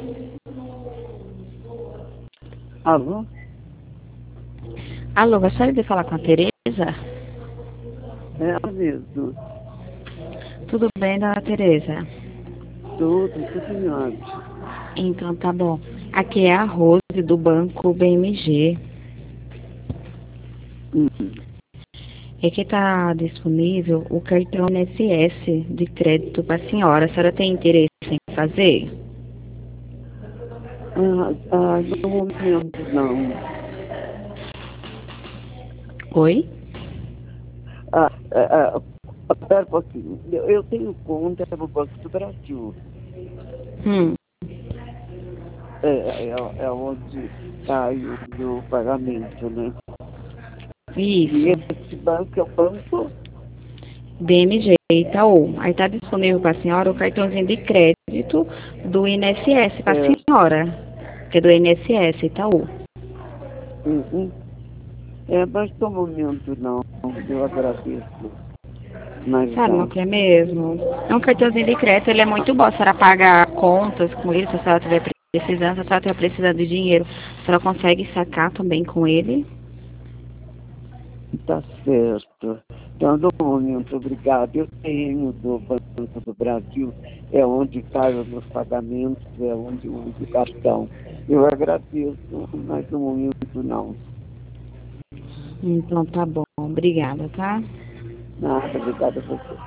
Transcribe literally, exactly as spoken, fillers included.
Alô? Alô, gostaria de falar com a Tereza? É ela mesmo. Tudo bem, dona Tereza? Tudo, tudo em ordem. Então tá bom. Aqui é a Rose do Banco B M G. Hum. É que tá disponível o cartão N S S de crédito para a senhora. A senhora tem interesse em fazer? Ah, ah, no momento não. Oi? Ah, ah, ah, pera um pouquinho. Eu, eu tenho conta no Banco do Brasil. Hum, É, é, é onde cai o meu pagamento, né? E isso. esse banco é o banco? B M G Itaú. Aí tá disponível para a senhora o cartãozinho de crédito do I N S S para a É, senhora, que é do I N S S Itaú. uhum. É, mas no momento não. Eu agradeço. Mas Sabe, não não. quer mesmo? É um cartãozinho de crédito, ele é muito bom. A senhora paga contas com ele, se a senhora estiver precisando, se a senhora estiver precisando de dinheiro, a senhora consegue sacar também com ele. Tá certo. Então, no momento, obrigado. Eu tenho do Banco do Brasil, é onde caem os meus pagamentos, é onde eu uso o cartão. Eu agradeço, mas no momento não. Então tá bom, obrigada, tá? Nada, obrigado a você.